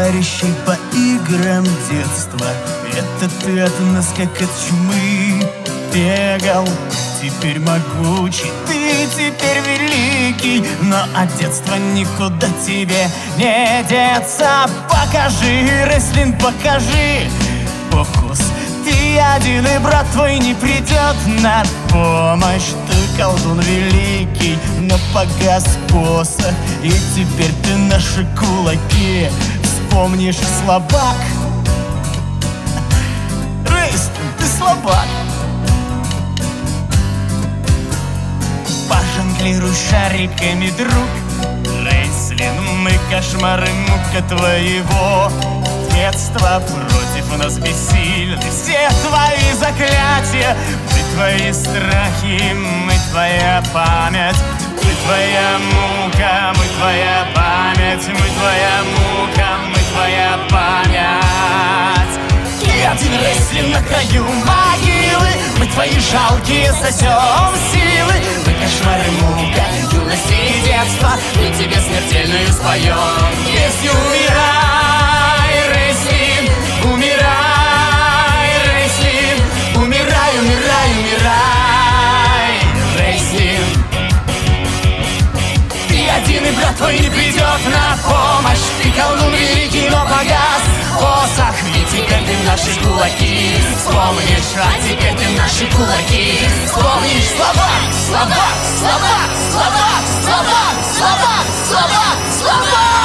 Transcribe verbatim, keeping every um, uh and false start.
товарищей по играм детства. Это ты от нас как от чумы бегал. Теперь могучий, ты теперь великий, но от детства никуда тебе не деться. Покажи, рестлинг, покажи фокус. Ты один, и брат твой не придет на помощь. Ты колдун великий, но погас посох, и теперь ты наши кулаки вспомнишь, слабак. Рестлинг, ты слабак. Пожонглируй шариками, друг. Рейслин, мы кошмары, мука твоего детства. Против нас бессильны все твои заклятия. Мы твои страхи, мы твоя память. Мы твоя мука, мы твоя память. Мы твоя мука, мы твоя память. Ты один, Рейслин, на краю могилы. Мы твои жалкие сосем силы. Мы кошмары, мука, юность и детство. Мы тебе смертельную споем песню. Умирай, Рейслин, умирай, Рейслин. Умирай, умирай, умирай, Рейслин. Ты один, и брат твой не придет на помощь. Ты колдун великий, но погас посох. Ведь теперь ты наши кулаки вспомнишь, а теперь ты наши кулаки вспомнишь. Слабак, слабак, слабак, слабак, слабак, слабак, слабак, слабак.